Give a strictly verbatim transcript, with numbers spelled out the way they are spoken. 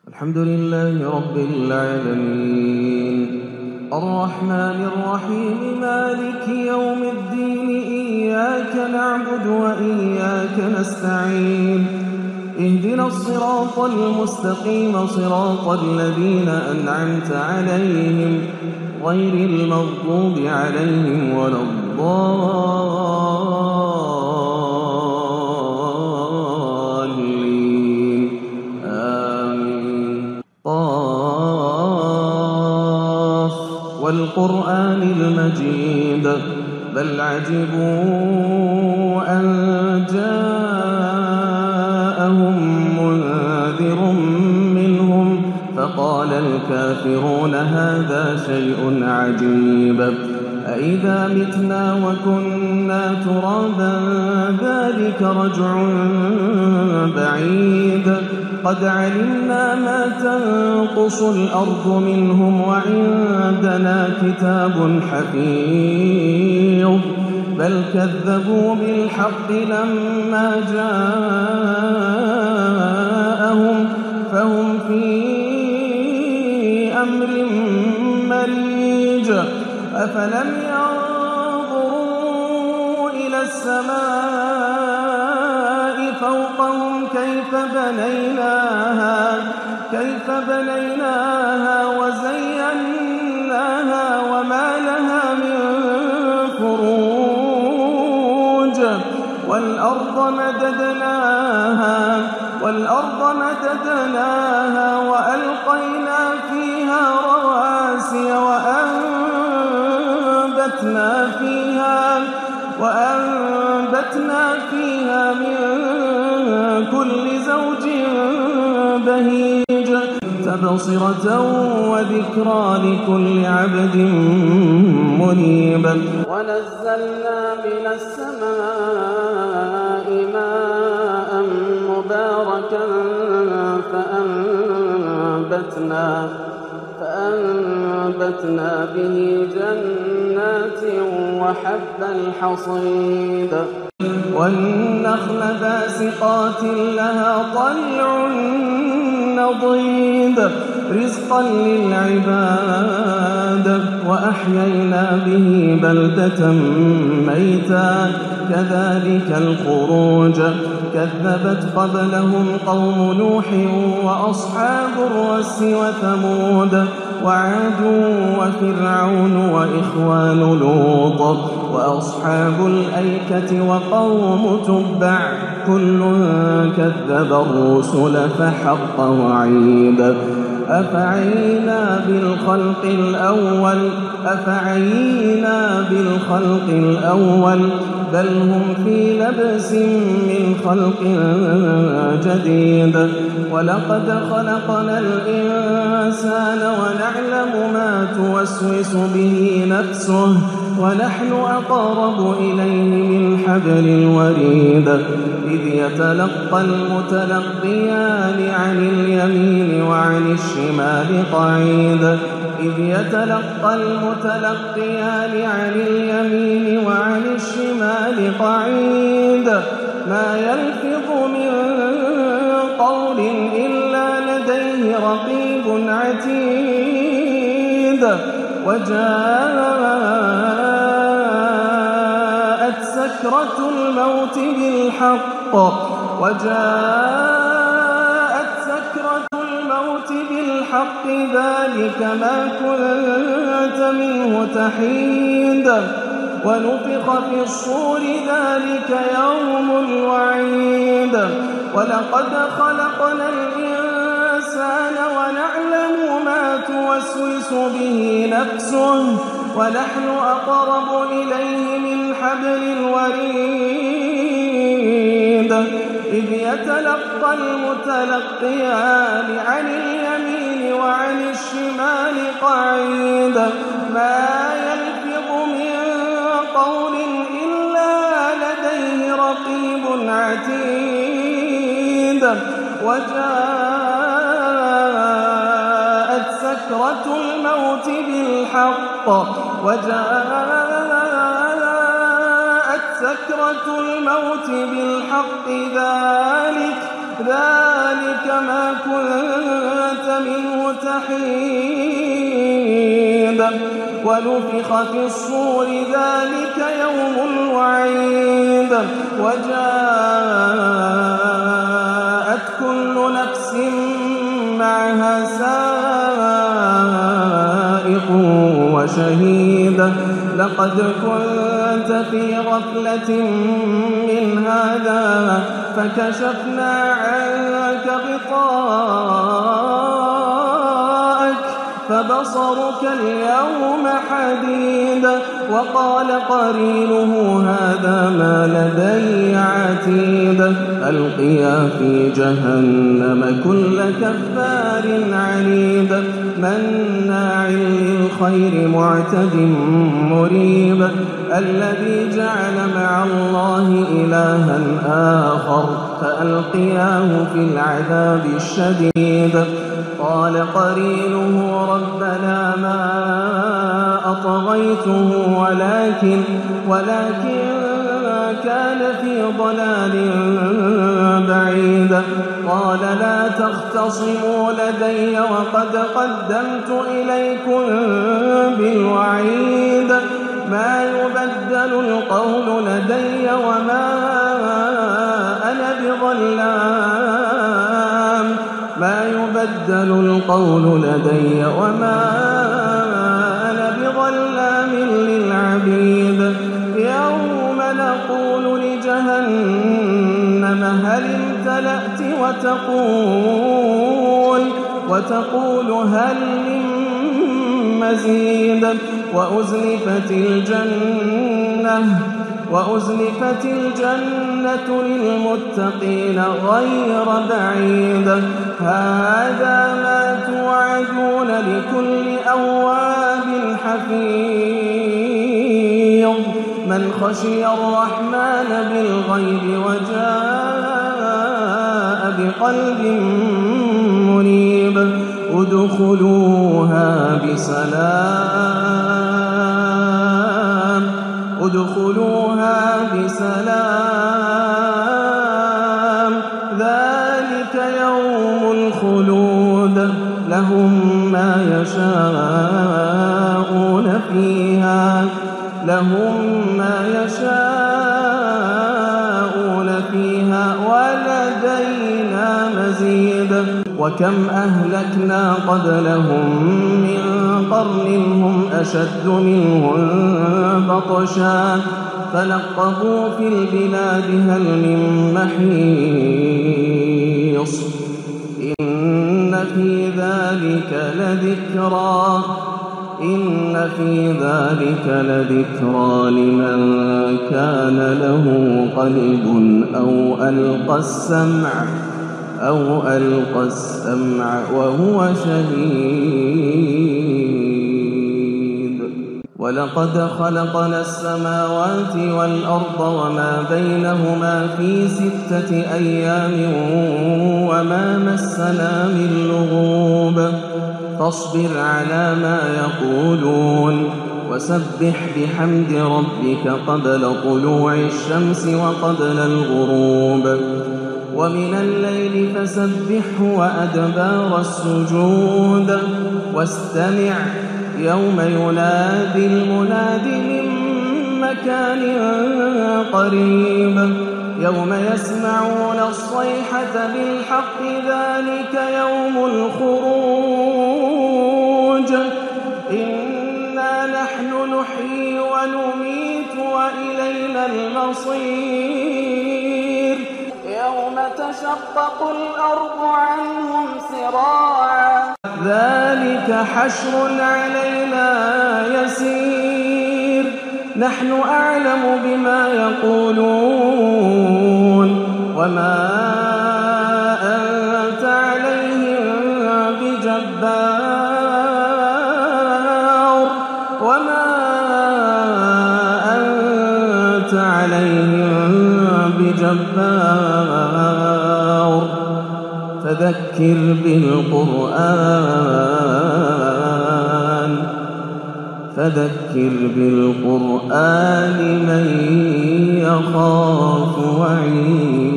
الحمد لله رب العالمين الرحمن الرحيم مالك يوم الدين إياك نعبد وإياك نستعين اهدنا الصراط المستقيم صراط الذين أنعمت عليهم غير المغضوب عليهم ولا الضالين آمين طاف والقرآن المجيد بل عجبوا أن جاءهم منذر منهم فقال الكافرون هذا شيء عجيب أإذا متنا وكنا ترابا ذلك رجع بعيد قد علمنا ما تنقص الأرض منهم وعندنا كتاب حفيظ بل كذبوا بالحق لما جاءهم فهم في أمر مريج أفلم ينظروا إلى السماء فوقهم كيف بنيناها كيف بنيناها وزيناها وما لها من فروج والأرض مددناها والأرض مددناها وألقينا فيها رواسي وأنبتنا فيها وأنبتنا فيها من كل زوج بهيج تبصرة وذكرى لكل عبد منيب ونزلنا من السماء ماء مباركا فأنبتنا فأنبتنا به جنات وحب الحصيد والنخل باسقات لها طلع نضيد رزقا للعباد وأحيينا به بلدة ميتا كذلك الخروج كذبت قبلهم قوم نوح وأصحاب الرس وثمود وعاد وفرعون وإخوان لوط وأصحاب الأيكة وقوم تبع كل كذب الرسل فحق وعيد أفعينا بالخلق الأول أفعينا بالخلق الأول بل هم في لبس من خلق جديد ولقد خلقنا الإنسان ونعلم ما توسوس به نفسه ونحن أقرب إليه من حبل الوريد إذ يتلقى المتلقيان عن اليمين وعن الشمال قعيد إذ يتلقى المتلقيان عن اليمين وعن الشمال قعيد ما يلفظ من قول إلا لديه رقيب عتيد وجاءت سكرة الموت بالحق وجاءت سكرة الموت بالحق ذلك ما كنت منه تحيد ونفخ في الصور ذلك يوم الوعيد ولقد خلقنا الإنسان ونعلم ما توسوس به نفسه ونحن أقرب إليه من حبل الوريد إذ يتلقى المتلقيان عن اليمين وعن الشمال قعيد ما يلفظ من قول إلا لديه رقيب عتيد وجاءت سكرة الموت بالحق وجاءت سكرة الموت بالحق ذلك ذلك ما كنت منه تحيد ونفخ في الصور ذلك يوم الوعيد وجاءت كل نفس معها سائق وشهيد لقد كنت في غفلة من هذا فكشفنا عنك غطاءك فبصرك اليوم حديد وقال قرينه هذا ما لدي عتيد ألقيا في جهنم كل كفار عنيد مناع للخير معتد مريب الذي جعل مع الله إلها آخر فألقياه في العذاب الشديد قال قرينه ربنا ما أطغيته ولكن ولكن كان في ضلال بعيد قال لا تختصموا لدي وقد قدمت إليكم بالوعيد ما يبدل القول لدي وما أنا بظلام ما يبدل القول لدي وما أنا بظلام للعبيد يوم نقول لجهنم هل امتلأت وتقول وتقول هل من مزيد وأزلفت الجنة وأزلفت الجنة للمتقين غير بعيد هذا ما توعدون لكل أواب حفيظ من خشي الرحمن بالغيب وجاء بقلب منيب ادخلوها بسلام ادخلوها بسلام ذلك يوم الخلود لهم ما يشاءون فيها لهم ما يشاءون فيها ولدينا مزيد وكم أهلكنا قبلهم من قرن هم أشد منهم بطشا فنقبوا في البلاد هل من محيص إن في ذلك لذكرى إن في ذلك لذكرى لمن كان له قلب أو ألقى السمع أو ألقى السمع وهو شهيد ولقد خلقنا السماوات والأرض وما بينهما في ستة أيام وما مسنا من لغوب فاصبر على ما يقولون وسبح بحمد ربك قبل طلوع الشمس وقبل الغروب ومن الليل فسبحه وأدبار السجود واستمع يوم ينادي المناد من مكان قريب يوم يسمعون الصيحة بالحق ذلك يوم الخروج إنا نحن نحيي ونميت وإلينا المصير يوم تشقق الأرض عنهم سراعا ذلك حشر علينا يسير نحن أعلم بما يقولون وما أنت عليهم بجبار وما أنت عليهم بجبار فذكر بالقرآن فذكر بالقرآن من يخاف وعيد